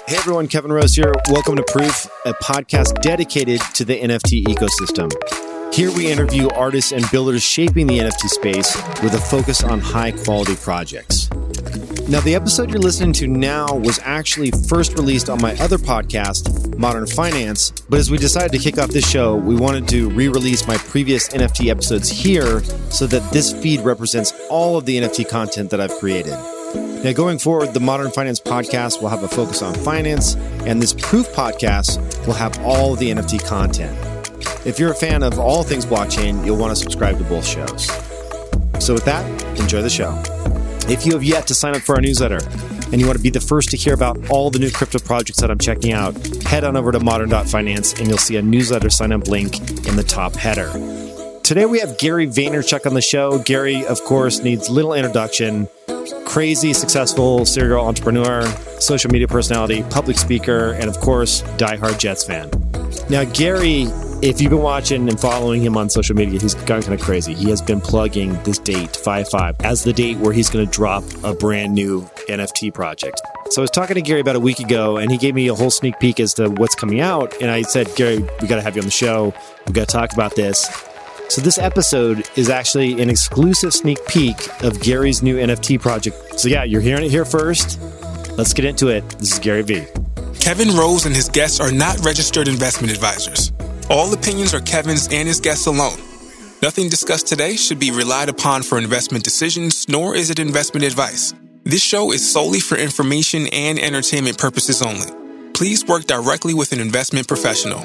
Hey everyone, Kevin Rose here. Welcome to Proof, a podcast dedicated to the NFT ecosystem. Here we interview artists and builders shaping the NFT space with a focus on high quality projects. Now, the episode you're listening to now was actually first released on my other podcast, Modern Finance, but as we decided to kick off this show, we wanted to re-release my previous NFT episodes here so that this feed represents all of the NFT content that I've created. Now, going forward, the Modern Finance podcast will have a focus on finance, and this Proof podcast will have all of the NFT content. If you're a fan of all things blockchain, you'll want to subscribe to both shows. So with that, enjoy the show. If you have yet to sign up for our newsletter and you want to be the first to hear about all the new crypto projects that I'm checking out, head on over to modern.finance and you'll see a newsletter sign up link in the top header. Today we have Gary Vaynerchuk on the show. Gary, of course, needs little introduction. Crazy, successful serial entrepreneur, social media personality, public speaker, and of course, diehard Jets fan. Now, Gary, if you've been watching and following him on social media, he's gone kind of crazy. He has been plugging this date, 5/5, as the date where he's going to drop a brand new NFT project. So I was talking to Gary about a week ago, and he gave me a whole sneak peek as to what's coming out. And I said, Gary, we got to have you on the show. We got to talk about this. So this episode is actually an exclusive sneak peek of Gary's new NFT project. So yeah, you're hearing it here first. Let's get into it. This is Gary V. Kevin Rose and his guests are not registered investment advisors. All opinions are Kevin's and his guests alone. Nothing discussed today should be relied upon for investment decisions, nor is it investment advice. This show is solely for information and entertainment purposes only. Please work directly with an investment professional.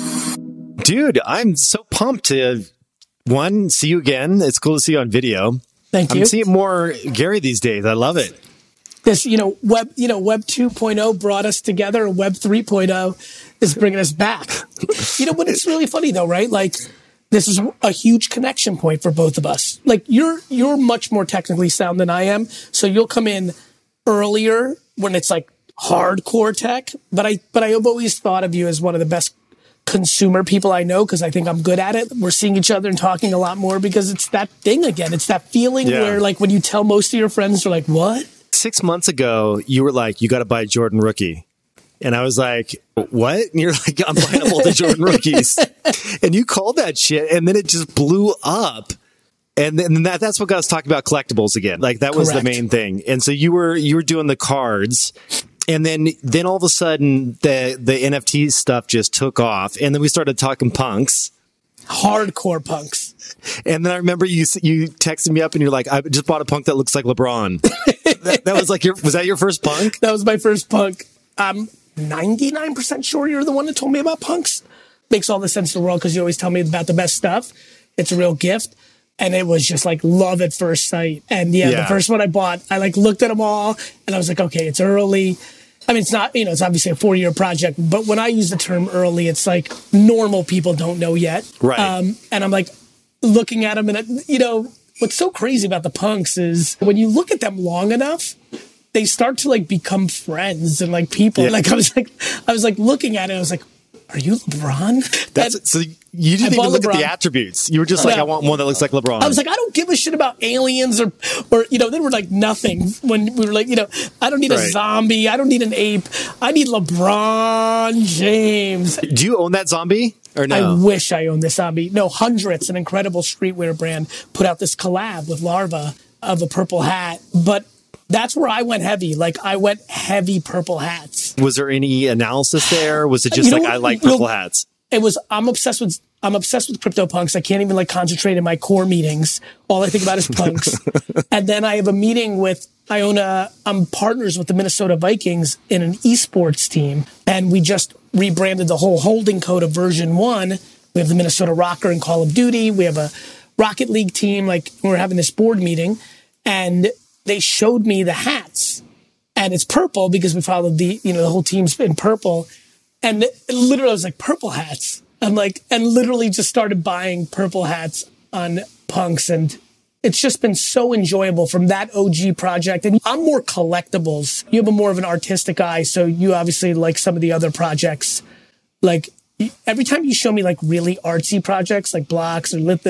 Dude, I'm so pumped to... One, see you again. It's cool to see you on video. Thank you. I'm seeing more Gary these days. I love it. This, Web 2.0 brought us together, and Web 3.0 is bringing us back. But it's really funny though, right? Like, this is a huge connection point for both of us. Like, you're much more technically sound than I am, so you'll come in earlier when it's like hardcore tech. But I've always thought of you as one of the best consumer people I know because I think I'm good at it. We're seeing each other and talking a lot more because it's that thing again. It's that feeling where, like, when you tell most of your friends, they're like, what? 6 months ago, you were like, you got to buy Jordan Rookie. And I was like, what? And you're like, I'm buying all the Jordan Rookies. And you called that shit, and then it just blew up. And then that's what got us talking about collectibles again. Like, that was the main thing. And so you were doing the cards. And then all of a sudden, the NFT stuff just took off. And then we started talking punks. Hardcore punks. And then I remember you texted me up and you're like, I just bought a punk that looks like LeBron. that was like was that your first punk? That was my first punk. I'm 99% sure you're the one that told me about punks. Makes all the sense in the world because you always tell me about the best stuff. It's a real gift. And it was just like love at first sight. And the first one I bought, I like looked at them all and I was like, okay, it's early. I mean, it's not, it's obviously a 4-year project, but when I use the term early, it's like normal people don't know yet. Right. And I'm like looking at them and, what's so crazy about the punks is when you look at them long enough, they start to like become friends and like people. Yeah. Like I was like looking at it. I was like, are you LeBron? So you didn't even look at the attributes. You were just like, I want one that looks like LeBron. I was like, I don't give a shit about aliens or then we're like nothing when we were like, I don't need a zombie. I don't need an ape. I need LeBron James. Do you own that zombie or no? I wish I owned this zombie. No, Hundreds, an incredible streetwear brand, put out this collab with Larva of a purple hat. But that's where I went heavy. Like, I went heavy purple hats. Was there any analysis there? Was it just I like purple hats? It was, I'm obsessed with CryptoPunks. I can't even like concentrate in my core meetings. All I think about is punks. And then I have a meeting I'm partners with the Minnesota Vikings in an esports team. And we just rebranded the whole holding code of version 1. We have the Minnesota Rocker in Call of Duty. We have a Rocket League team. Like, we're having this board meeting and they showed me the hats, and it's purple because we followed the whole team's in purple. And literally I was like, purple hats. I'm like, and literally just started buying purple hats on punks. And it's just been so enjoyable from that OG project. And I'm more collectibles. You have more of an artistic eye. So you obviously like some of the other projects. Like, every time you show me like really artsy projects like blocks or like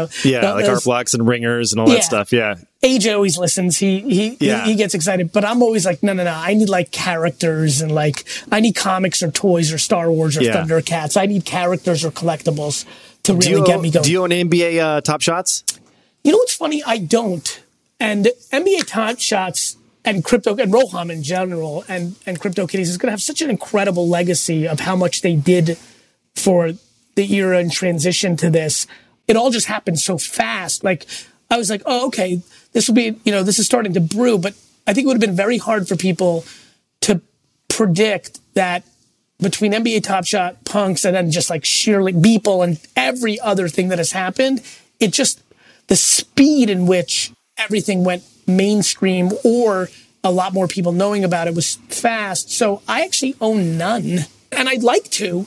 art blocks and ringers and all that stuff. Yeah. AJ always listens. He gets excited, but I'm always like, no. I need like characters and like, I need comics or toys or Star Wars or Thundercats. I need characters or collectibles to really get me going. Do you own NBA Top Shots? You know what's funny? I don't. And NBA Top Shots and Crypto and Roham in general and CryptoKitties is going to have such an incredible legacy of how much they did for the era and transition to this. It all just happened so fast. Like, I was like, oh, okay, this will be, this is starting to brew. But I think it would have been very hard for people to predict that between NBA Top Shot, Punks, and then just like sheerly Beeple and every other thing that has happened, it just, the speed in which everything went mainstream or a lot more people knowing about it was fast. So I actually own none. And I'd like to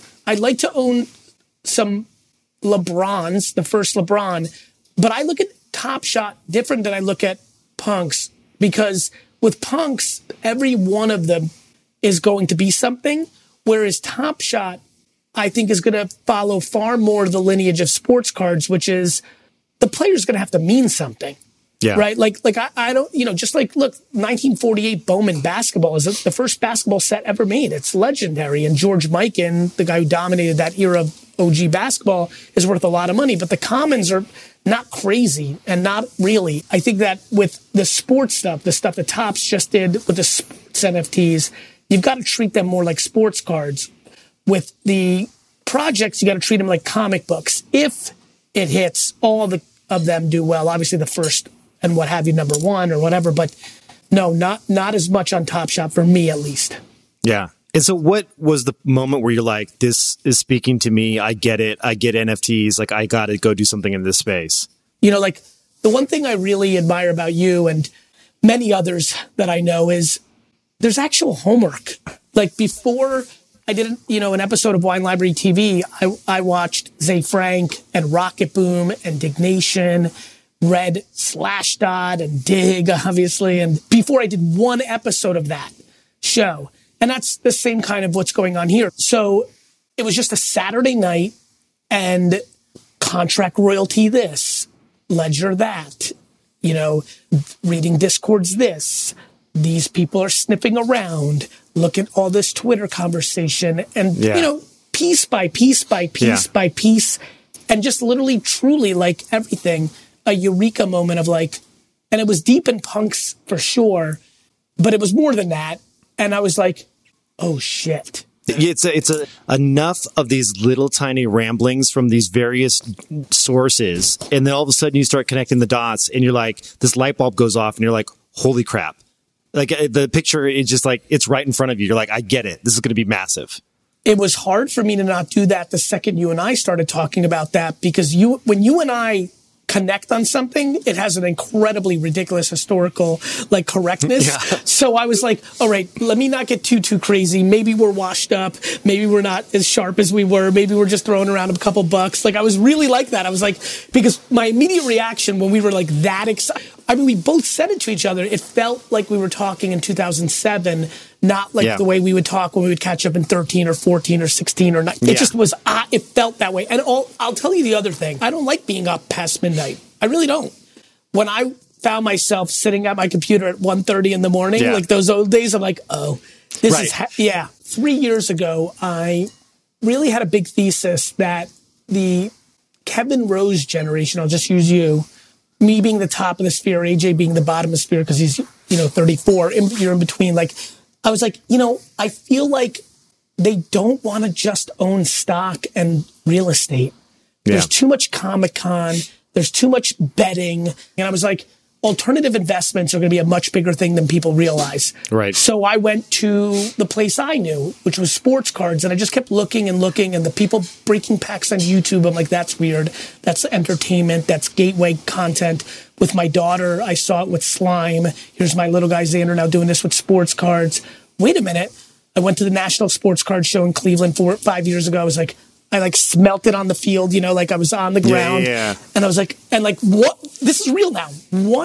own some LeBrons, the first LeBron, but I look at Top Shot different than I look at Punks, because with Punks, every one of them is going to be something, whereas Top Shot, I think, is going to follow far more the lineage of sports cards, which is the player's going to have to mean something. Yeah. Right. Like I don't, just like, look, 1948 Bowman basketball is the first basketball set ever made. It's legendary. And George Mikan, the guy who dominated that era of OG basketball, is worth a lot of money. But the commons are not crazy and not really. I think that with the sports stuff, the stuff that Topps just did with the sports NFTs, you've got to treat them more like sports cards. With the projects, you got to treat them like comic books. If it hits, all of them do well. Obviously, the first and what have you, number one or whatever, but no, not as much on Top Shot for me, at least. Yeah. And so what was the moment where you're like, this is speaking to me. I get it. I get NFTs. Like, I got to go do something in this space. Like the one thing I really admire about you and many others that I know is there's actual homework. Like, before I did, an episode of Wine Library TV, I watched Zay Frank and Rocket Boom and Dignation, read Slashdot and Dig, obviously. And before I did one episode of that show, and that's the same kind of what's going on here. So it was just a Saturday night and contract royalty this, ledger that, reading Discords this. These people are sniffing around. Look at all this Twitter conversation and, piece by piece by piece by piece. And just literally, truly, like everything, a eureka moment of like, and it was deep in Punks for sure, but it was more than that. And I was like, oh shit. It's enough of these little tiny ramblings from these various sources. And then all of a sudden you start connecting the dots and you're like, this light bulb goes off and you're like, holy crap. Like, the picture is just like, it's right in front of you. You're like, I get it. This is going to be massive. It was hard for me to not do that the second you and I started talking about that, because when you and I connect on something, it has an incredibly ridiculous historical correctness. Yeah. So I was like, all right, let me not get too crazy. Maybe we're washed up. Maybe we're not as sharp as we were. Maybe we're just throwing around a couple bucks. Like, I was really like that. I was like, because my immediate reaction when we were like that excited, I mean, we both said it to each other. It felt like we were talking in 2007, not like the way we would talk when we would catch up in 13 or 14 or 16 or 9. It just was, it felt that way. And I'll tell you the other thing. I don't like being up past midnight. I really don't. When I found myself sitting at my computer at 1:30 in the morning, like those old days, I'm like, oh, this is, 3 years ago, I really had a big thesis that the Kevin Rose generation, I'll just use you, me being the top of the sphere, AJ being the bottom of the sphere because he's, 34, you're in between. Like, I was like, I feel like they don't want to just own stock and real estate. There's too much Comic-Con. There's too much betting. And I was like, alternative investments are going to be a much bigger thing than people realize. Right. So I went to the place I knew, which was sports cards. And I just kept looking and looking. And the people breaking packs on YouTube, I'm like, that's weird. That's entertainment. That's gateway content. With my daughter, I saw it with Slime. Here's my little guy Xander now doing this with sports cards. Wait a minute. I went to the National Sports Card Show in Cleveland 5 years ago. I was like, I smelt it on the field, like I was on the ground. Yeah. And I was like, what? This is real now.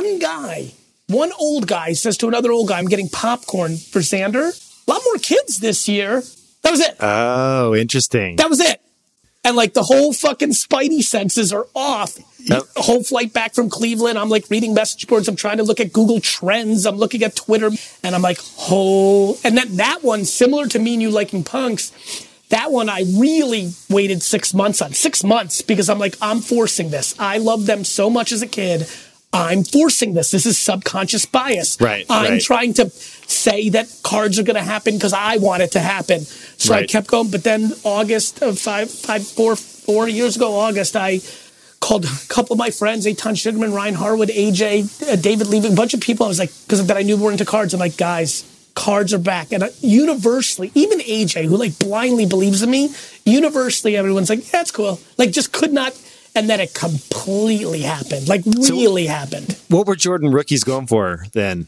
One old guy says to another old guy, I'm getting popcorn for Xander. A lot more kids this year. That was it. Oh, interesting. That was it. And like the whole fucking spidey senses are off. Yep. The whole flight back from Cleveland, I'm like reading message boards. I'm trying to look at Google Trends. I'm looking at Twitter. And I'm like, and then that one, similar to me and you liking punks, that one I really waited 6 months on. 6 months, because I'm like, I'm forcing this. I loved them so much as a kid. I'm forcing this. This is subconscious bias. Right. I'm trying to say that cards are going to happen because I want it to happen. So I kept going. But then August of 4 years ago, August, I called a couple of my friends, Eitan Sugarman, Ryan Harwood, AJ, David Levy, a bunch of people. I was like, because that I knew were into cards. I'm like, guys, cards are back. And universally, even AJ, who like blindly believes in me, universally everyone's like, yeah, it's cool. Like just could not. And then it completely happened, like really happened. What were Jordan rookies going for then?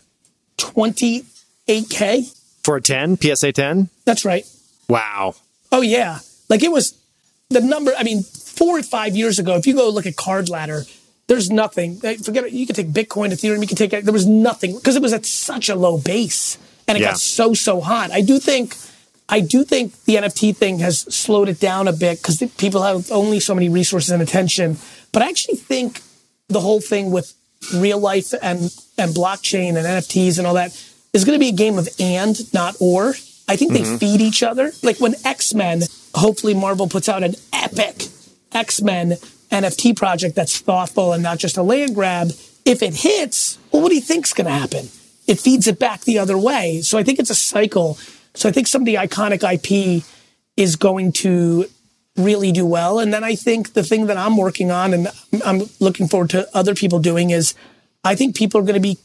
28K. For a 10, PSA 10? That's right. Wow. Oh, yeah. Like it was the number. I mean, 4 or 5 years ago, if you go look at Card Ladder, there's nothing. Forget it. You could take Bitcoin, Ethereum, you could take it. There was nothing because it was at such a low base and it got so hot. I do think the NFT thing has slowed it down a bit because people have only so many resources and attention. But I actually think the whole thing with real life and blockchain and NFTs and all that is going to be a game of and, not or. I think they feed each other. Like when X-Men, hopefully Marvel puts out an epic X-Men NFT project that's thoughtful and not just a land grab. If it hits, well, what do you think's going to happen? It feeds it back the other way. So I think it's a cycle. So I think some of the iconic IP is going to really do well. And then I think the thing that I'm working on and I'm looking forward to other people doing is I think people are going to be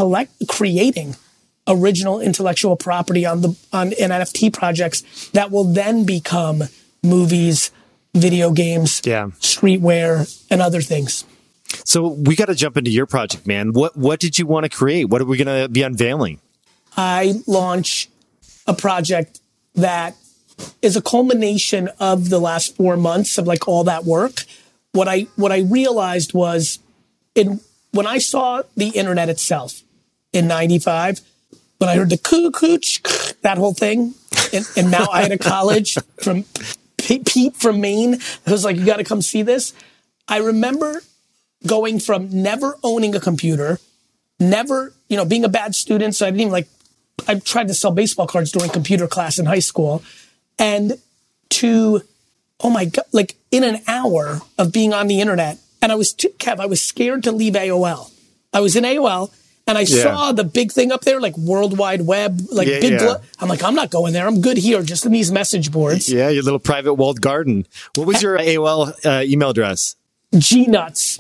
creating original intellectual property on NFT projects that will then become movies, video games, streetwear, and other things. So we got to jump into your project, man. What did you want to create? What are we going to be unveiling? I launch a project that is a culmination of the last 4 months of like all that work. What I realized was when I saw the internet itself in 95, when I heard the coo-cooch, that whole thing, and now I had a college from Pete from Maine, I was like, you got to come see this. I remember going from never owning a computer, never, being a bad student, so I didn't even I tried to sell baseball cards during computer class in high school, and to, oh my God, like in an hour of being on the internet. And I was scared to leave AOL. I was in AOL and I saw the big thing up there, like World Wide Web, like I'm like, I'm not going there. I'm good here, just in these message boards. Yeah, your little private walled garden. What was your AOL email address? GNuts.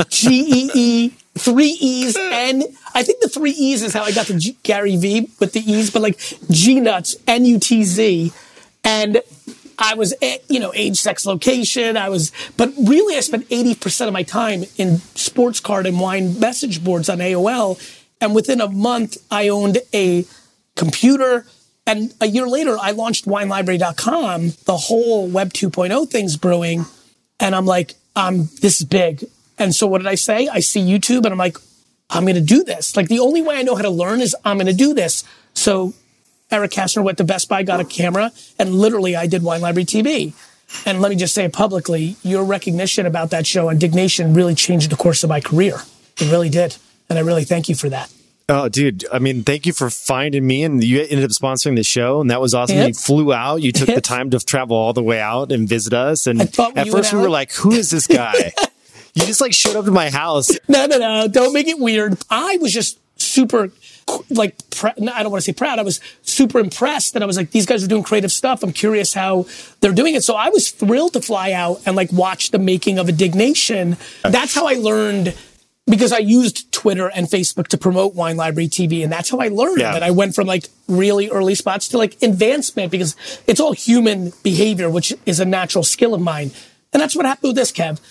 GEE. 3 E's, and I think the 3 E's is how I got to Gary V with the E's, but like GNuts, NUTZ, and I was, age, sex, location. But really I spent 80% of my time in sports card and wine message boards on AOL, and within a month I owned a computer, and a year later I launched WineLibrary.com, the whole Web 2.0 thing's brewing, and I'm like, this is big. And so what did I say? I see YouTube and I'm like, I'm going to do this. Like the only way I know how to learn is I'm going to do this. So Eric Kastner went to Best Buy, got a camera, and literally I did Wine Library TV. And let me just say it publicly, your recognition about that show on Dignation really changed the course of my career. It really did. And I really thank you for that. Oh, dude. I mean, thank you for finding me, and you ended up sponsoring the show, and that was awesome. You flew out. You took the time to travel all the way out and visit us. And at first we were like, who is this guy? You just showed up to my house. No. Don't make it weird. I was just super, I don't want to say proud. I was super impressed that I was like, these guys are doing creative stuff. I'm curious how they're doing it. So I was thrilled to fly out and watch the making of a Dignation. That's how I learned, because I used Twitter and Facebook to promote Wine Library TV. And that's how I learned that I went from really early spots to advancement, because it's all human behavior, which is a natural skill of mine. And that's what happened with this, Kev.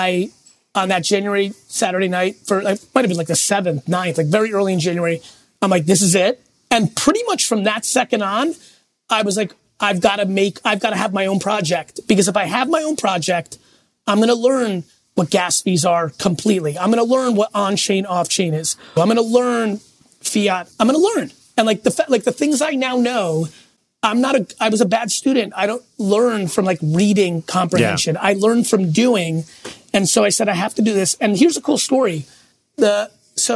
On that Saturday night, it might have been the 7th, 9th, very early in January, I'm like, this is it. And pretty much from that second on, I was like, I've got to have my own project, because if I have my own project, I'm going to learn what gas fees are completely. I'm going to learn what on-chain, off-chain is. I'm going to learn fiat. I'm going to learn. And the things I now know, I was a bad student. I don't learn from like reading comprehension. I learn from doing. And so I said, I have to do this. And here's a cool story. The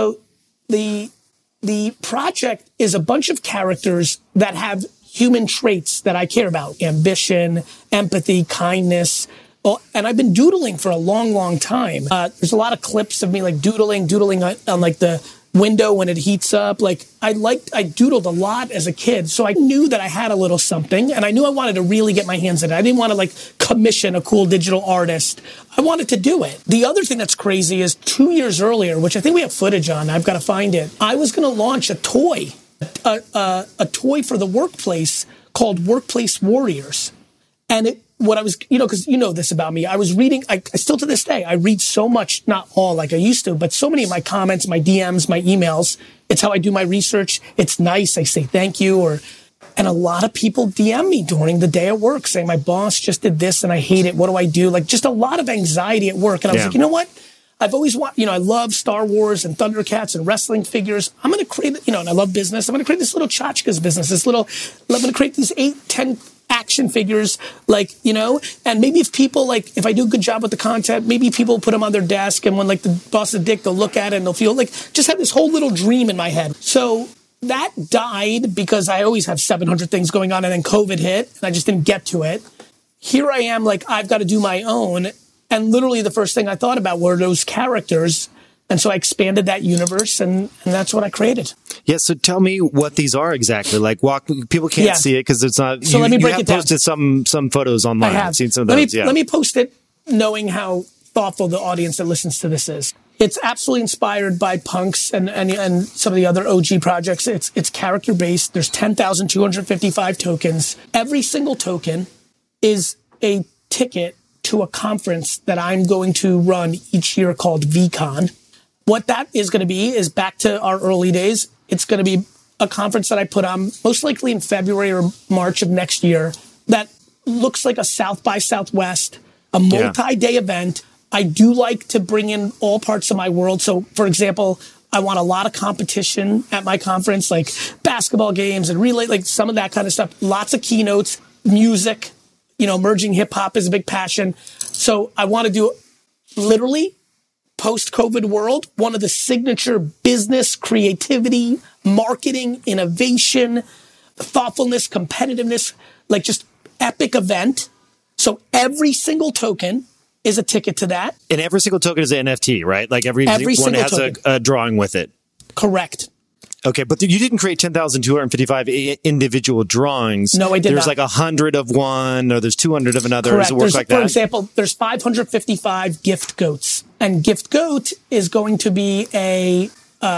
project is a bunch of characters that have human traits that I care about. Ambition, empathy, kindness. And I've been doodling for a long, long time. There's a lot of clips of me like doodling on like the window when it heats up. Like I doodled a lot as a kid. So I knew that I had a little something and I knew I wanted to really get my hands in it. I didn't want to like commission a cool digital artist. I wanted to do it. The other thing that's crazy is 2 years earlier, which I think we have footage on, I've got to find it. I was going to launch a toy for the workplace called Workplace Warriors. And because you know this about me, I was reading, I still to this day, I read so much, not all like I used to, but so many of my comments, my DMs, my emails. It's how I do my research. It's nice. I say thank you. And a lot of people DM me during the day at work saying, my boss just did this and I hate it. What do I do? Like just a lot of anxiety at work. And I was like, you know what? I've always I love Star Wars and Thundercats and wrestling figures. I'm going to create, and I love business. I'm going to create this little tchotchkes business, I'm going to create these 8-10 action figures, and maybe if I do a good job with the content, maybe people put them on their desk and when like the boss is a dick, they'll look at it and they'll feel like just have this whole little dream in my head. So that died because I always have 700 things going on and then COVID hit and I just didn't get to it. Here I am, like I've got to do my own. And literally the first thing I thought about were those characters. And so I expanded that universe and that's what I created. Yeah. So tell me what these are exactly. Like people can't see it because it's not, so let me break it down. Posted some photos online. I have. I've seen some of those. Let me post it knowing how thoughtful the audience that listens to this is. It's absolutely inspired by Punks and some of the other OG projects. It's character based. There's 10,255 tokens. Every single token is a ticket to a conference that I'm going to run each year called VCon. What that is going to be is back to our early days. It's going to be a conference that I put on most likely in February or March of next year that looks like a South by Southwest, a multi-day event. I do like to bring in all parts of my world. So, for example, I want a lot of competition at my conference, like basketball games and relay, like some of that kind of stuff. Lots of keynotes, music, emerging hip hop is a big passion. So I want to do literally post-COVID world, one of the signature business, creativity, marketing, innovation, thoughtfulness, competitiveness, like just epic event. So every single token is a ticket to that. And every single token is an NFT, right? Like every one has a drawing with it. Correct. Okay, but you didn't create 10,255 individual drawings. No, I did not. There's like 100 of one, or there's 200 of another. Correct. Does it work like that? For example, there's 555 gift goats. And gift goat is going to be a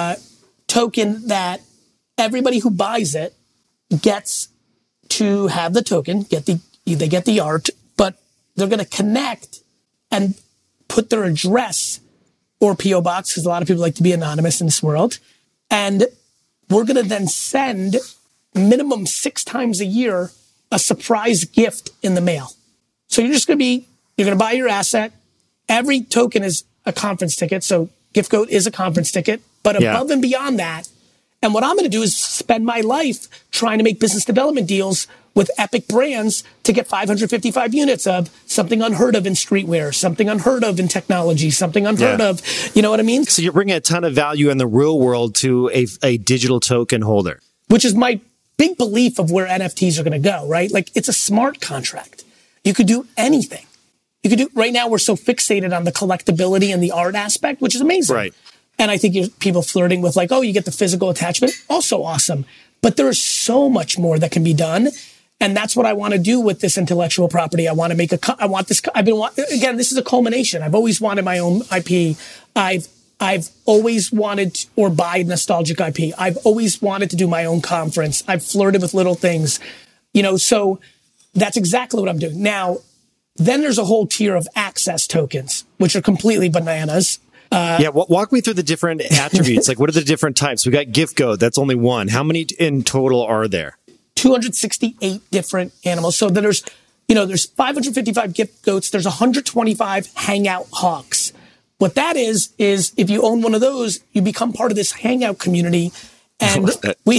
token that everybody who buys it gets to have the token, they get the art, but they're going to connect and put their address or P.O. box, because a lot of people like to be anonymous in this world. And we're going to then send minimum 6 times a year a surprise gift in the mail. So you're going to buy your asset. Every token is a conference ticket. So Gift Goat is a conference ticket, but above and beyond that. And what I'm going to do is spend my life trying to make business development deals with epic brands to get 555 units of something unheard of in streetwear, something unheard of in technology, something unheard of. You know what I mean? So you're bringing a ton of value in the real world to a digital token holder. Which is my big belief of where NFTs are going to go, right? Like it's a smart contract. You could do anything. Right now we're so fixated on the collectability and the art aspect, which is amazing. Right. And I think people flirting with like, oh, you get the physical attachment. Also awesome. But there is so much more that can be done. And that's what I want to do with this intellectual property. I want to make again, this is a culmination. I've always wanted my own IP. I've always wanted or buy nostalgic IP. I've always wanted to do my own conference. I've flirted with little things, so that's exactly what I'm doing. Now, then there's a whole tier of access tokens, which are completely bananas. Walk me through the different attributes. Like, what are the different types? We got Gift Goat. That's only one. How many in total are there? 268 different animals. So there's 555 Gift Goats. There's 125 Hangout Hawks. What that is if you own one of those, you become part of this Hangout community. And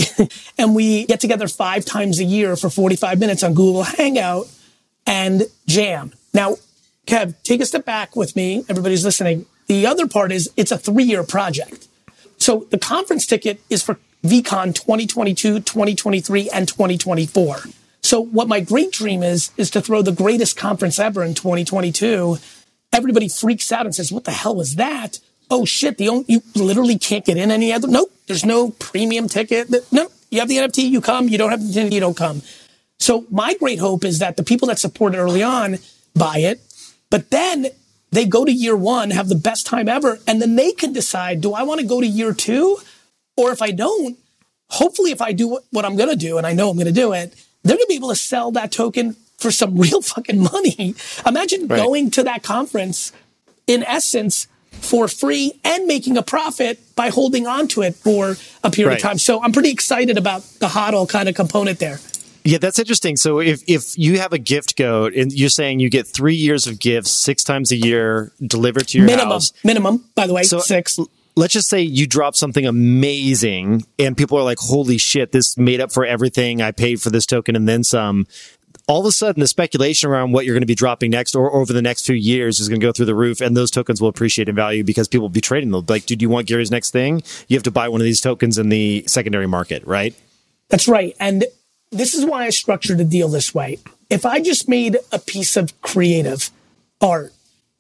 we get together 5 times a year for 45 minutes on Google Hangout and jam. Now, Kev, take a step back with me. Everybody's listening. The other part is it's a 3-year project. So the conference ticket is for VCon 2022, 2023, and 2024. So what my great dream is to throw the greatest conference ever in 2022. Everybody freaks out and says, what the hell was that? Oh shit, you literally can't get in any other. Nope, there's no premium ticket. No, you have the NFT, you come. You don't have the NFT, you don't come. So my great hope is that the people that support it early on buy it, but then they go to year 1, have the best time ever, and then they can decide, do I want to go to year 2? Or if I don't, hopefully if I do what I'm going to do, and I know I'm going to do it, they're going to be able to sell that token for some real fucking money. Imagine going to that conference, in essence, for free and making a profit by holding on to it for a period of time. So I'm pretty excited about the HODL kind of component there. Yeah, that's interesting. So if you have a gift goat and you're saying you get 3 years of gifts 6 times a year delivered to your house. Minimum, by the way, so 6. Let's just say you drop something amazing and people are like, holy shit, this made up for everything. I paid for this token and then some. All of a sudden, the speculation around what you're going to be dropping next or over the next few years is going to go through the roof, and those tokens will appreciate in value because people will be trading them. Like, dude, you want Gary's next thing? You have to buy one of these tokens in the secondary market, right? That's right. And this is why I structured the deal this way. If I just made a piece of creative art,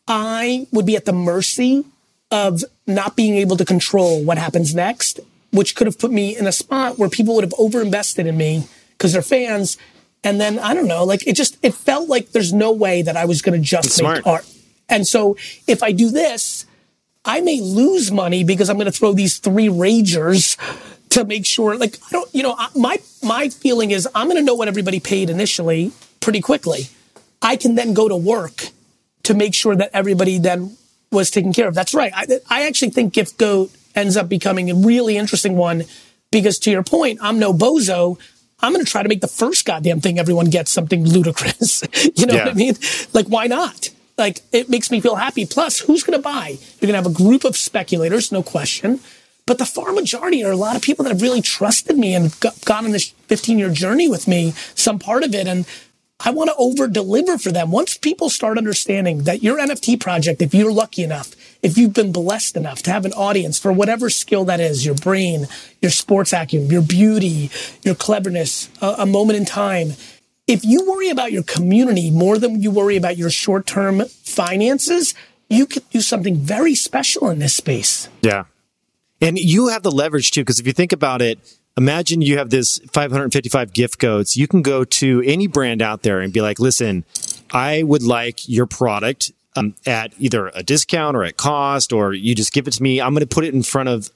I would be at the mercy of not being able to control what happens next, which could have put me in a spot where people would have overinvested in me because they're fans. And then, I don't know, like it felt like there's no way that I was going to just make art. And so if I do this, I may lose money because I'm going to throw these 3 ragers to make sure, like, I don't, my feeling is I'm going to know what everybody paid initially pretty quickly. I can then go to work to make sure that everybody then was taken care of. That's right. I actually think Gift Goat ends up becoming a really interesting one because, to your point, I'm no bozo. I'm going to try to make the first goddamn thing everyone gets something ludicrous. You know what I mean? Like, why not? Like, it makes me feel happy. Plus, who's going to buy? You're going to have a group of speculators, no question. But the far majority are a lot of people that have really trusted me and gone on this 15-year journey with me, some part of it. And I want to over-deliver for them. Once people start understanding that your NFT project, if you're lucky enough, if you've been blessed enough to have an audience for whatever skill that is, your brain, your sports acumen, your beauty, your cleverness, a moment in time, if you worry about your community more than you worry about your short-term finances, you could do something very special in this space. Yeah. And you have the leverage too, because if you think about it, imagine you have this 555 gift codes. You can go to any brand out there and be like, listen, I would like your product at either a discount or at cost, or you just give it to me. I'm going to put it in front of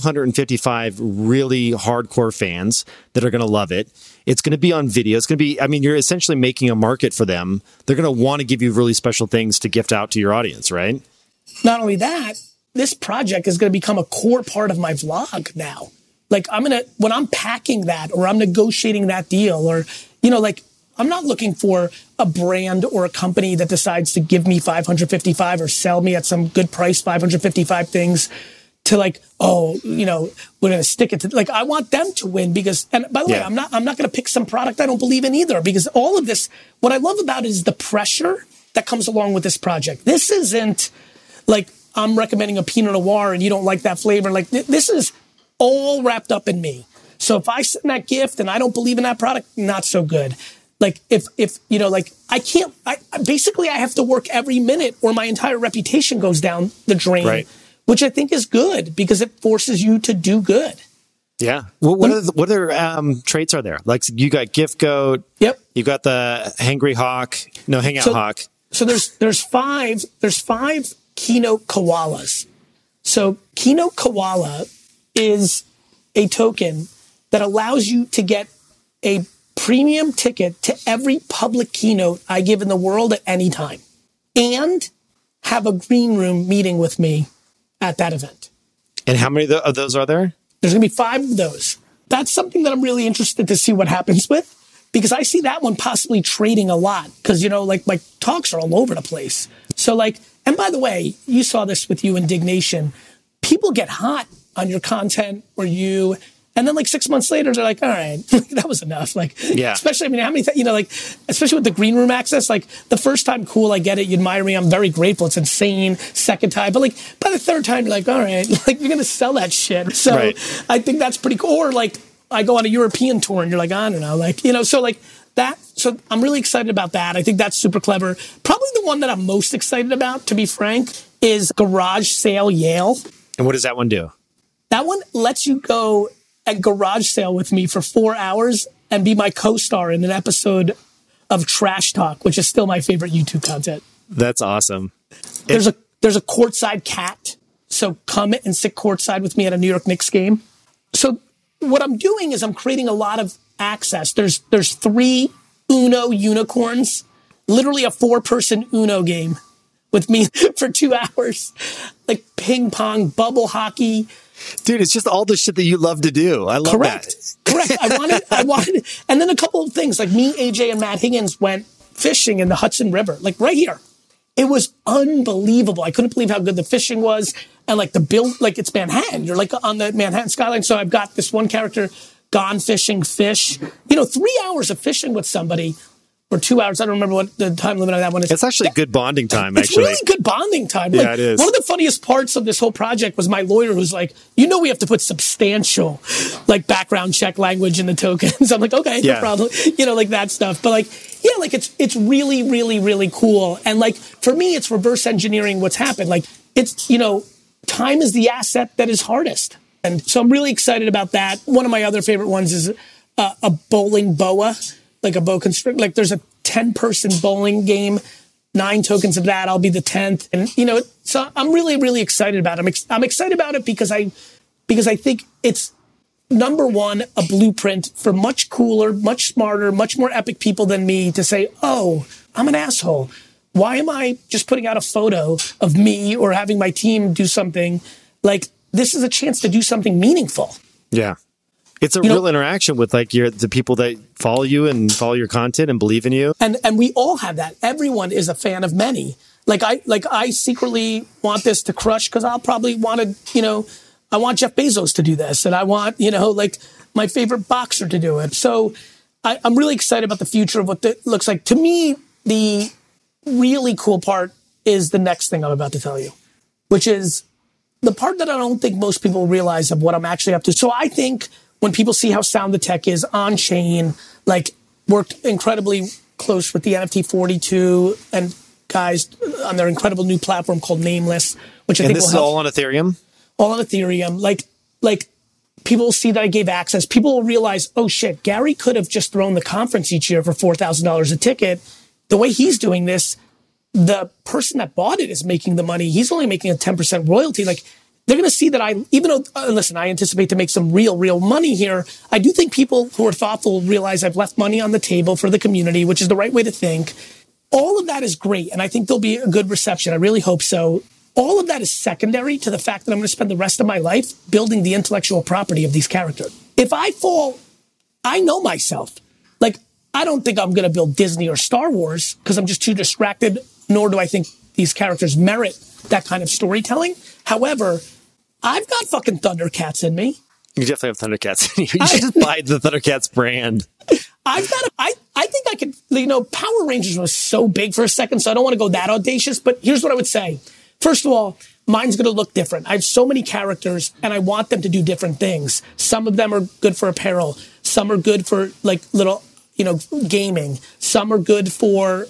555 really hardcore fans that are going to love it. It's going to be on video. It's going to be, I mean, you're essentially making a market for them. They're going to want to give you really special things to gift out to your audience, right? Not only that, this project is going to become a core part of my vlog now. Like, when I'm packing that or I'm negotiating that deal, or, like, I'm not looking for a brand or a company that decides to give me 555 or sell me at some good price 555 things to, like, we're going to stick it to, like, I want them to win because, and by the way, I'm not going to pick some product I don't believe in either, because all of this, what I love about it is the pressure that comes along with this project. This isn't like I'm recommending a Pinot Noir and you don't like that flavor. Like, this is all wrapped up in me. So if I send that gift and I don't believe in that product, not so good. Like, if I basically have to work every minute or my entire reputation goes down the drain, which I think is good because it forces you to do good. Yeah. Well, what other traits are there? Like, you got Gift Goat. Yep. You got the Hangout Hawk. So there's five Keynote Koalas. So Keynote Koala is a token that allows you to get a premium ticket to every public keynote I give in the world at any time and have a green room meeting with me at that event. And how many of those are there? There's going to be 5 of those. That's something that I'm really interested to see what happens with, because I see that one possibly trading a lot because, like, my talks are all over the place. So, like, and by the way, you saw this with you, Indignation. People get hot on your content or you, and And then like 6 months later, they're like, all right, that was enough. Like, Yeah. especially, I mean, how many, like, especially with the green room access, like the first time, cool, I get it. You admire me. I'm very grateful. It's insane. Second time. But like by the third time, you're like, all right, like you're going to sell that shit. So Right. I think that's pretty cool. Or like I go on a European tour and you're like, I don't know, like, so like that. So I'm really excited about that. I think that's super clever. Probably the one that I'm most excited about, to be frank, is Garage Sale Yale. And what does that one do? That one lets you go at Garage Sale with me for 4 hours and be my co-star in an episode of Trash Talk, which is still my favorite YouTube content. That's awesome. There's a courtside cat. So come and sit courtside with me at a New York Knicks game. So what I'm doing is I'm creating a lot of access. There's 3 Uno unicorns, literally a 4-person Uno game with me for 2 hours, like ping pong, bubble hockey. Dude, it's just all the shit that you love to do. I love Correct. I wanted, and then a couple of things like me, AJ, and Matt Higgins went fishing in the Hudson River, like right here. It was unbelievable. I couldn't believe how good the fishing was. And like the build, like it's Manhattan. You're like on the Manhattan skyline. So I've got this one character gone fishing fish, 3 hours of fishing with somebody. Or 2 hours. I don't remember what the time limit on that one is. It's actually good bonding time, It's actually. really good bonding time. Yeah, it is. One of the funniest parts of this whole project was my lawyer who's like, we have to put substantial like background check language in the tokens. I'm like, okay, Yeah. no problem. Like that stuff. But like, yeah, like it's really, really, really cool. And like, for me, it's reverse engineering what's happened. Like it's, time is the asset that is hardest. And so I'm really excited about that. One of my other favorite ones is a bowling boa. Like a bow constrict, like there's a 10-person bowling game, 9 tokens of that. I'll be the 10th. And, so I'm really, really excited about it. I'm excited about it because I think it's number one, a blueprint for much cooler, much smarter, much more epic people than me to say, oh, I'm an asshole. Why am I just putting out a photo of me or having my team do something? Like this is a chance to do something meaningful. Yeah. It's a real interaction with like the people that follow you and follow your content and believe in you. And we all have that. Everyone is a fan of many. Like I secretly want this to crush because I'll probably want to, I want Jeff Bezos to do this. And I want, like my favorite boxer to do it. So I'm really excited about the future of what it looks like. To me, the really cool part is the next thing I'm about to tell you, which is the part that I don't think most people realize of what I'm actually up to. So I think when people see how sound the tech is on chain, like worked incredibly close with the NFT 42 and guys on their incredible new platform called Nameless, which I think this will is help. all on Ethereum? All on Ethereum. Like people will see that I gave access. People will realize, oh shit, Gary could have just thrown the conference each year for $4,000 a ticket. The way he's doing this, the person that bought it is making the money. He's only making a 10% royalty. Like, they're going to see that even though, listen, I anticipate to make some real money here. I do think people who are thoughtful realize I've left money on the table for the community, which is the right way to think. All of that is great. And I think there'll be a good reception. I really hope so. All of that is secondary to the fact that I'm going to spend the rest of my life building the intellectual property of these characters. If I fall, I know myself. Like, I don't think I'm going to build Disney or Star Wars because I'm just too distracted, nor do I think these characters merit that kind of storytelling. However, I've got fucking Thundercats in me. You definitely have Thundercats in you. You should just buy the Thundercats brand. I think I could, Power Rangers was so big for a second, so I don't want to go that audacious, but here's what I would say. First of all, mine's going to look different. I have so many characters and I want them to do different things. Some of them are good for apparel. Some are good for like little, gaming. Some are good for,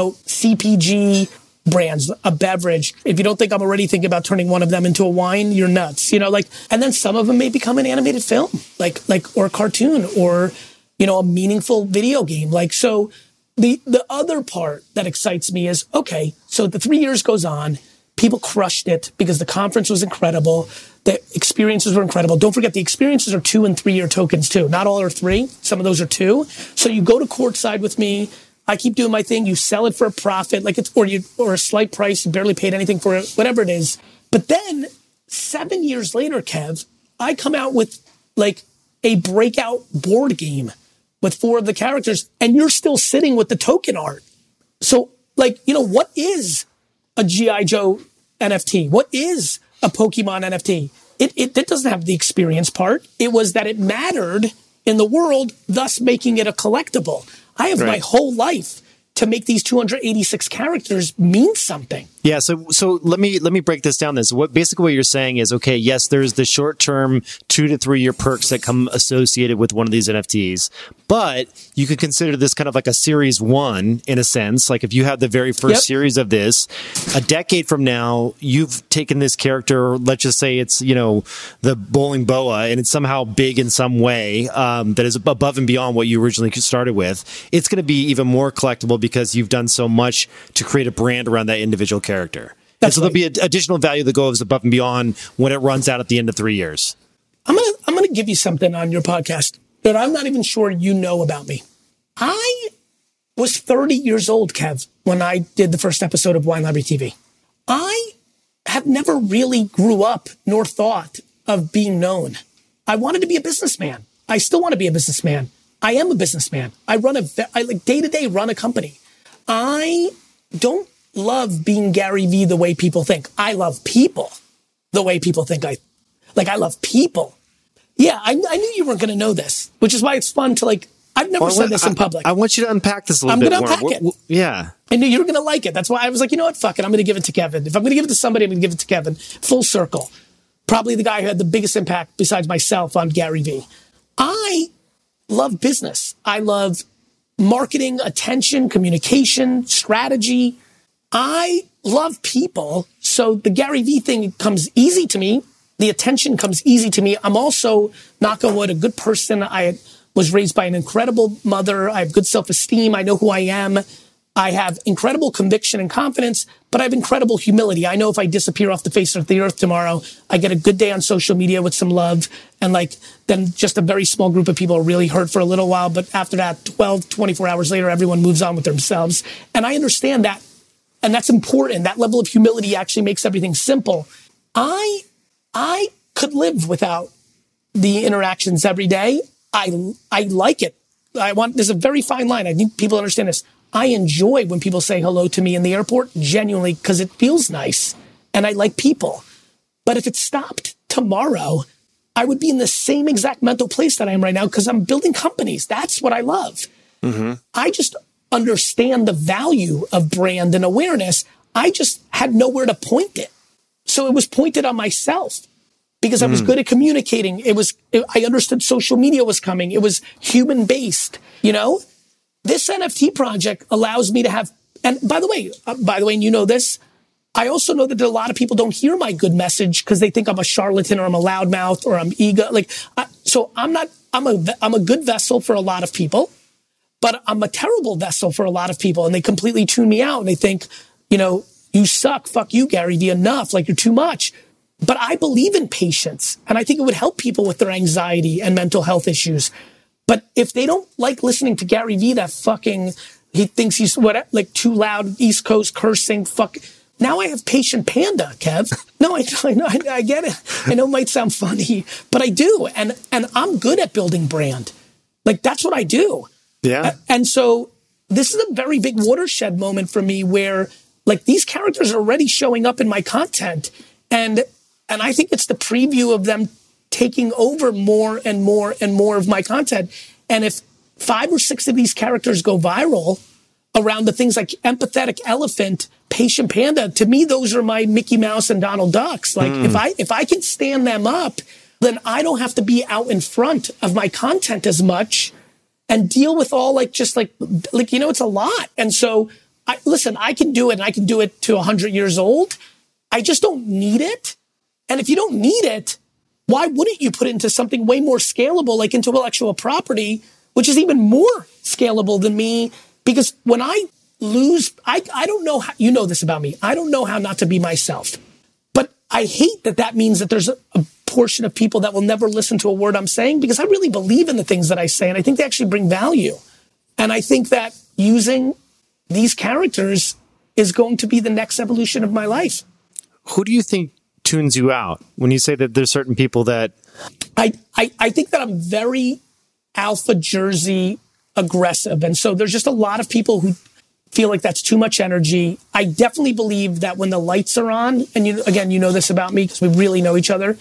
CPG brands, a beverage. If you don't think I'm already thinking about turning one of them into a wine, you're nuts. And then some of them may become an animated film, or a cartoon or, a meaningful video game. So the other part that excites me is, okay, so the 3 years goes on, people crushed it because the conference was incredible. The experiences were incredible. Don't forget the experiences are 2 and 3 year tokens too. Not all are 3. Some of those are 2. So you go to courtside with me. I keep doing my thing. You sell it for a profit, or a slight price. You barely paid anything for it, whatever it is. But then 7 years later, Kev, I come out with like a breakout board game with 4 of the characters, and you're still sitting with the token art. So, what is a G.I. Joe NFT? What is a Pokemon NFT? it doesn't have the experience part. It was that it mattered in the world, thus making it a collectible. I have my whole life to make these 286 characters mean something. Yeah, so let me break this down then. So what you're saying is, okay, yes, there's the short-term 2 to 3 year perks that come associated with one of these NFTs, but you could consider this kind of like a series 1 in a sense. Like if you have the very first series of this, a decade from now, you've taken this character, let's just say it's, the bowling boa, and it's somehow big in some way that is above and beyond what you originally started with. It's going to be even more collectible because you've done so much to create a brand around that individual character. And so there'll be additional value that goes above and beyond when it runs out at the end of 3 years. I'm gonna give you something on your podcast that I'm not even sure you know about me. I was 30 years old, Kev, when I did the first episode of Wine Library TV. I have never really grew up nor thought of being known. I wanted to be a businessman. I still want to be a businessman. I am a businessman. I day to day run a company. I don't love being Gary Vee the way people think. I love people the way people think. I love people. Yeah, I knew you weren't going to know this, which is why it's fun to I've never said this in public. I want you to unpack this a little bit more. I'm going to unpack it. Yeah. I knew you were going to like it. That's why I was like, you know what? Fuck it. I'm going to give it to Kevin. If I'm going to give it to somebody, I'm going to give it to Kevin. Full circle. Probably the guy who had the biggest impact besides myself on Gary Vee. I love business. I love marketing, attention, communication, strategy. I love people. So the Gary Vee thing comes easy to me. The attention comes easy to me. I'm also, knock on wood, a good person. I was raised by an incredible mother. I have good self-esteem. I know who I am. I have incredible conviction and confidence, but I have incredible humility. I know if I disappear off the face of the earth tomorrow, I get a good day on social media with some love, and then just a very small group of people are really hurt for a little while. But after that, 12, 24 hours later, everyone moves on with themselves. And I understand that. And that's important. That level of humility actually makes everything simple. I could live without the interactions every day. I like it. There's a very fine line. I think people understand this. I enjoy when people say hello to me in the airport, genuinely, because it feels nice. And I like people. But if it stopped tomorrow, I would be in the same exact mental place that I am right now because I'm building companies. That's what I love. Mm-hmm. I just understand the value of brand and awareness. I just had nowhere to point it. So it was pointed on myself because I was good at communicating. I understood social media was coming. It was human based, This NFT project allows me to have, and by the way, and you know this, I also know that a lot of people don't hear my good message because they think I'm a charlatan or I'm a loudmouth or I'm ego. So I'm a good vessel for a lot of people, but I'm a terrible vessel for a lot of people. And they completely tune me out and they think, you suck. Fuck you, Gary Vee, enough. You're too much. But I believe in patience. And I think it would help people with their anxiety and mental health issues. But if they don't like listening to Gary Vee, he thinks he's too loud, East Coast cursing, fuck. Now I have Patient Panda, Kev. No, I get it. I know it might sound funny, but I do. And I'm good at building brand. That's what I do. Yeah. And so this is a very big watershed moment for me where these characters are already showing up in my content. And I think it's the preview of them taking over more and more and more of my content. And if 5 or 6 of these characters go viral around the things like Empathetic Elephant, Patient Panda, to me, those are my Mickey Mouse and Donald Ducks. If I can stand them up, then I don't have to be out in front of my content as much and deal with all it's a lot. And so I can do it and I can do it to 100 years old. I just don't need it. And if you don't need it, why wouldn't you put it into something way more scalable, like intellectual property, which is even more scalable than me? Because when I lose, I don't know how, you know this about me. I don't know how not to be myself. But I hate that means that there's a portion of people that will never listen to a word I'm saying because I really believe in the things that I say. And I think they actually bring value. And I think that using these characters is going to be the next evolution of my life. Who do you think tunes you out when you say that there's certain people that I think that I'm very alpha Jersey aggressive. And so there's just a lot of people who feel like that's too much energy. I definitely believe that when the lights are on, and you know this about me because we really know each other,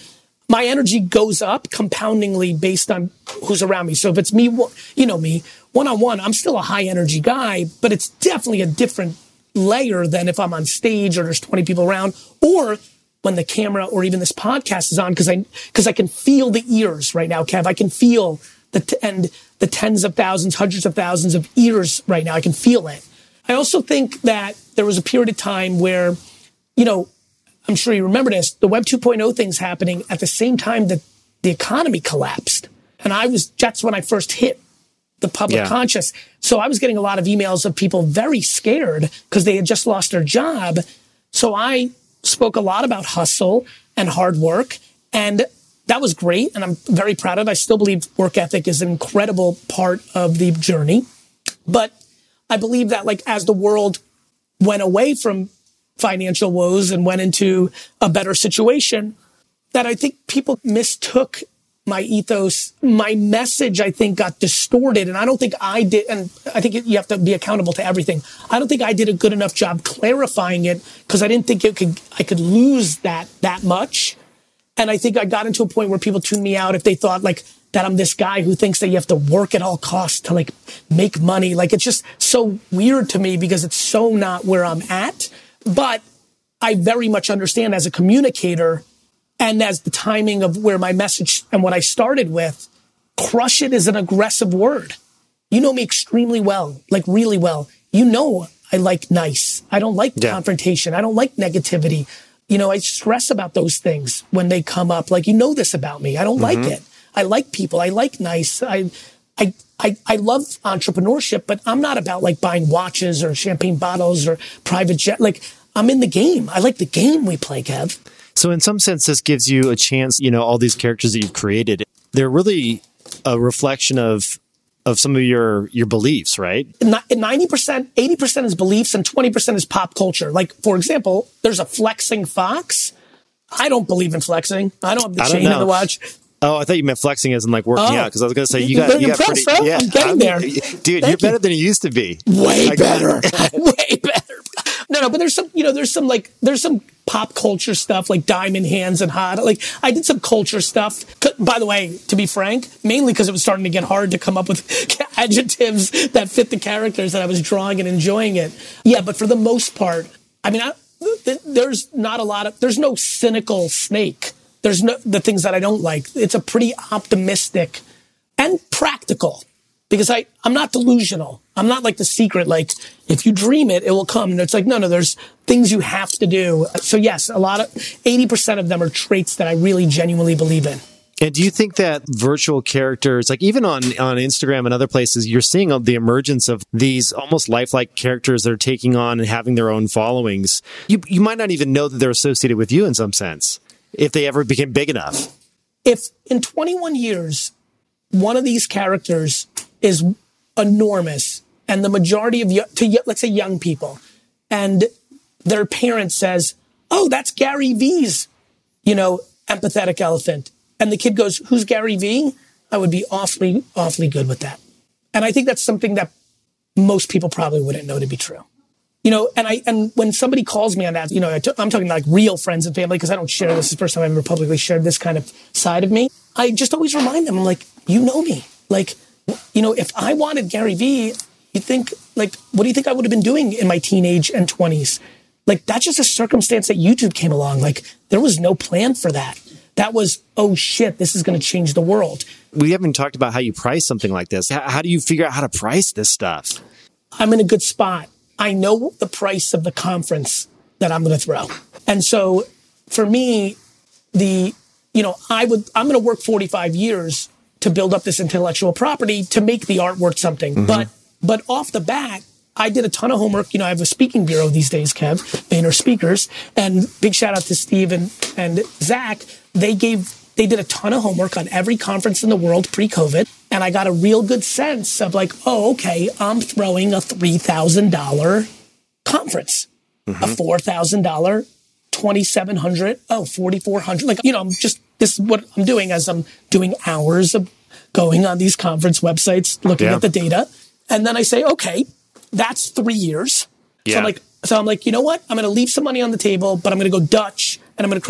my energy goes up compoundingly based on who's around me. So if it's me, you know me, one-on-one, I'm still a high energy guy, but it's definitely a different layer than if I'm on stage or there's 20 people around, or when the camera or even this podcast is on, because I can feel the ears right now, Kev. I can feel the tens of thousands, hundreds of thousands of ears right now. I can feel it. I also think that there was a period of time where, you know, I'm sure you remember this, the Web 2.0 thing's happening at the same time that the economy collapsed. And that's when I first hit the public conscious. So I was getting a lot of emails of people very scared because they had just lost their job. So I spoke a lot about hustle and hard work. And that was great. And I'm very proud of it. I still believe work ethic is an incredible part of the journey. But I believe that like as the world went away from financial woes and went into a better situation, that I think people mistook my ethos. My message, I think, got distorted. And I don't think I did. And I think you have to be accountable to everything. I don't think I did a good enough job clarifying it because I didn't think I could lose that much. And I think I got into a point where people tuned me out if they thought like that I'm this guy who thinks that you have to work at all costs to like make money. Like it's just so weird to me because it's so not where I'm at. But I very much understand as a communicator and as the timing of where my message and what I started with, crush it is an aggressive word. You know me extremely well, like really well. You know I like nice. I don't like confrontation. I don't like negativity. You know, I stress about those things when they come up. Like, you know this about me. I don't like it. I like people. I like nice. I love entrepreneurship, but I'm not about like buying watches or champagne bottles or private jet. Like I'm in the game. I like the game we play, Kev. So in some sense, this gives you a chance, you know, all these characters that you've created, they're really a reflection of some of your beliefs, right? 90%, 80% is beliefs and 20% is pop culture. Like, for example, there's a flexing fox. I don't believe in flexing. I don't have the chain of the watch. Oh, I thought you meant flexing as in like working out because I was going to say you got pretty. Yeah, I'm getting there, dude. You're better than you used to be. Way better. Way better. No, but there's some pop culture stuff like Diamond Hands and Hot. Like I did some culture stuff. By the way, to be frank, mainly because it was starting to get hard to come up with adjectives that fit the characters that I was drawing and enjoying it. Yeah, but for the most part, I mean, there's no cynical snake. There's the things that I don't like. It's a pretty optimistic and practical because I'm not delusional. I'm not like The Secret. Like if you dream it, it will come. And it's like, no, there's things you have to do. So yes, 80% of them are traits that I really genuinely believe in. And do you think that virtual characters, like even on Instagram and other places, you're seeing the emergence of these almost lifelike characters that are taking on and having their own followings? You might not even know that they're associated with you in some sense, if they ever became big enough. If in 21 years, one of these characters is enormous and the majority of, let's say young people, and their parent says, oh, that's Gary V's, empathetic elephant. And the kid goes, who's Gary V? I would be awfully, awfully good with that. And I think that's something that most people probably wouldn't know to be true. And when somebody calls me on that, I'm talking like real friends and family, because I don't share this. It's the first time I've ever publicly shared this kind of side of me. I just always remind them, I'm like, you know me. Like, if I wanted Gary V, you think, like, what do you think I would have been doing in my teenage and 20s? Like, that's just a circumstance that YouTube came along. Like, there was no plan for that. That was, oh shit, this is going to change the world. We haven't talked about how you price something like this. How do you figure out how to price this stuff? I'm in a good spot. I know the price of the conference that I'm going to throw. And so for me, I'm going to work 45 years to build up this intellectual property to make the art worth something. Mm-hmm. But off the bat, I did a ton of homework. I have a speaking bureau these days, Kev, Vayner Speakers, and big shout out to Steve and Zach. They did a ton of homework on every conference in the world pre-COVID. And I got a real good sense of like, oh, okay, I'm throwing a $3,000 conference, a $4,000, $2,700, $4,400. Like, this is what I'm doing as I'm doing hours of going on these conference websites, looking at the data. And then I say, okay, that's 3 years. Yeah. So I'm like, you know what? I'm going to leave some money on the table, but I'm going to go Dutch and I'm going to create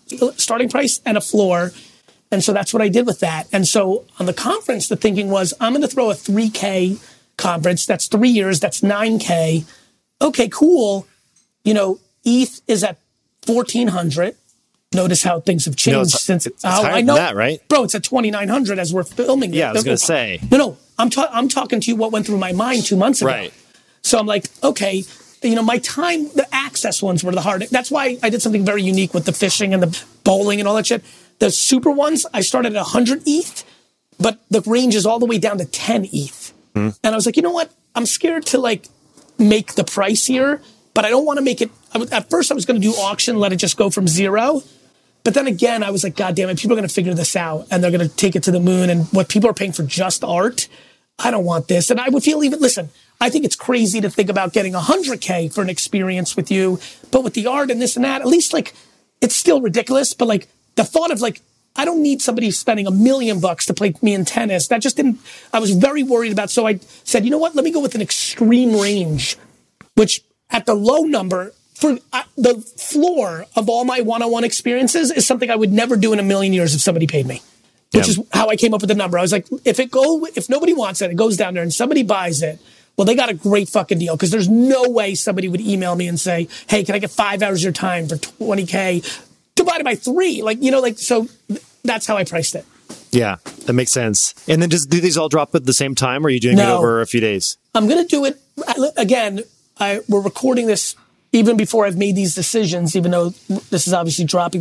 starting price and a floor. And so that's what I did with that. And so on the conference, the thinking was, I'm going to throw a 3K conference. That's 3 years. That's 9K. Okay, cool. ETH is at 1,400. Notice how things have changed since. It's higher than that, right? Bro, it's at 2,900 as we're filming. Yeah, I was going to say. No, I'm talking to you what went through my mind 2 months ago. Right. So I'm like, okay, my time, the access ones were the hard. That's why I did something very unique with the fishing and the bowling and all that shit. The super ones, I started at 100 ETH, but the range is all the way down to 10 ETH. And I was like, you know what? I'm scared to make the price here, but I don't want to make it. At first, I was going to do auction, let it just go from zero. But then again, I was like, God damn it, people are going to figure this out and they're going to take it to the moon. And what people are paying for just art, I don't want this. And I would feel listen, I think it's crazy to think about getting 100K for an experience with you. But with the art and this and that, at least it's still ridiculous. But the thought of I don't need somebody spending $1 million to play me in tennis. That just didn't, I was very worried about. So I said, you know what? Let me go with an extreme range, which at the low number, for the floor of all my one-on-one experiences is something I would never do in a million years if somebody paid me, which is how I came up with the number. I was like, if nobody wants it, it goes down there and somebody buys it. Well, they got a great fucking deal because there's no way somebody would email me and say, hey, can I get 5 hours of your time for 20K divided by 3? So that's how I priced it. Yeah, that makes sense. And then do these all drop at the same time or are you doing it over a few days? I'm going to do it. Again, we're recording this even before I've made these decisions, even though this is obviously dropping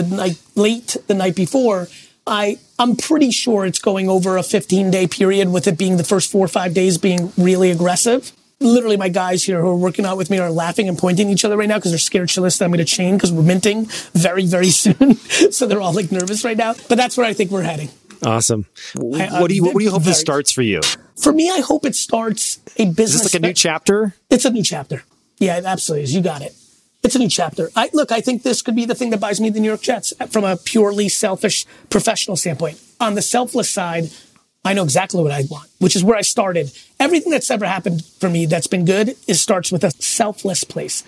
the night before. I'm pretty sure it's going over a 15-day period with it being the first 4 or 5 days being really aggressive. Literally, my guys here who are working out with me are laughing and pointing at each other right now because they're scared shitless that I'm going to chain because we're minting very, very soon. So they're all nervous right now. But that's where I think we're heading. Awesome. What do you hope this starts for you? For me, I hope it starts a business. Is this a new chapter? It's a new chapter. Yeah, it absolutely is. You got it. It's a new chapter. I think this could be the thing that buys me the New York Jets from a purely selfish professional standpoint. On the selfless side, I know exactly what I want, which is where I started. Everything that's ever happened for me that's been good starts with a selfless place.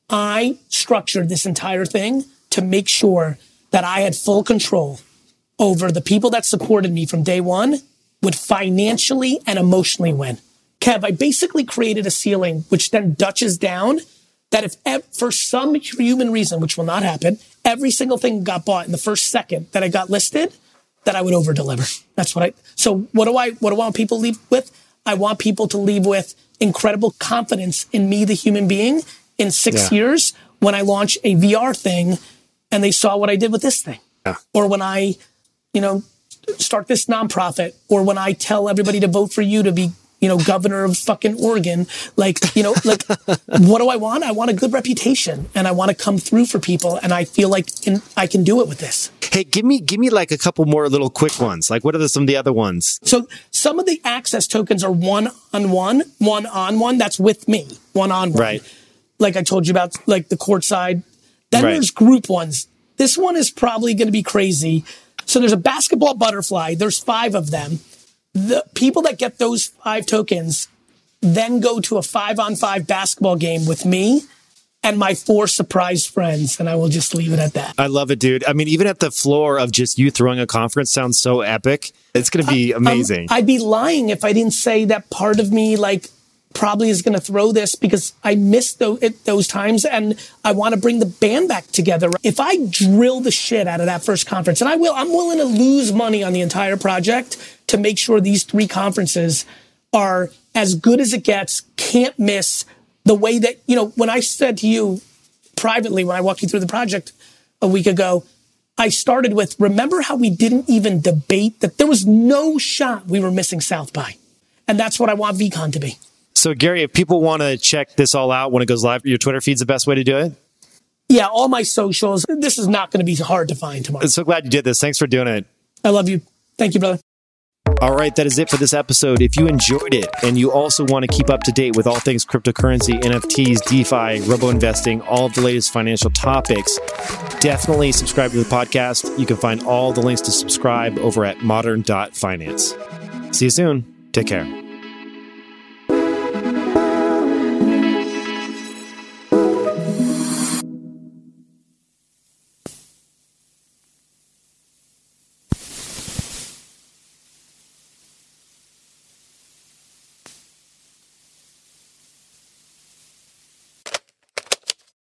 I structured this entire thing to make sure that I had full control over the people that supported me from day one would financially and emotionally win. Kev, I basically created a ceiling, which then Dutches down, that if for some human reason, which will not happen, every single thing got bought in the first second that I got listed, that I would over deliver. That's so what do I want people to leave with? I want people to leave with incredible confidence in me, the human being, in 6 years when I launch a VR thing and they saw what I did with this thing. Yeah. Or when I, start this nonprofit, or when I tell everybody to vote for you to be governor of fucking Oregon, what do I want? I want a good reputation and I want to come through for people. And I feel like I can do it with this. Hey, give me a couple more little quick ones. What are some of the other ones? So some of the access tokens are one-on-one. That's with me, one-on-one. Right. Like I told you about, the courtside. Then there's group ones. This one is probably going to be crazy. So there's a basketball butterfly. There's 5 of them. The people that get those 5 tokens then go to a 5-on-5 basketball game with me and my 4 surprise friends. And I will just leave it at that. I love it, dude. I mean, even at the floor of just you throwing a conference sounds so epic. It's going to be amazing. I'd be lying if I didn't say that part of me, probably is going to throw this because I missed those times and I want to bring the band back together. If I drill the shit out of that first conference, and I'm willing to lose money on the entire project to make sure these 3 conferences are as good as it gets, can't miss. The way that, when I said to you privately, when I walked you through the project a week ago, I started with, remember how we didn't even debate that there was no shot we were missing South by. And that's what I want VCon to be. So, Gary, if people want to check this all out when it goes live, your Twitter feed's the best way to do it? Yeah, all my socials. This is not going to be hard to find tomorrow. I'm so glad you did this. Thanks for doing it. I love you. Thank you, brother. All right, that is it for this episode. If you enjoyed it and you also want to keep up to date with all things cryptocurrency, NFTs, DeFi, robo-investing, all of the latest financial topics, definitely subscribe to the podcast. You can find all the links to subscribe over at modern.finance. See you soon. Take care.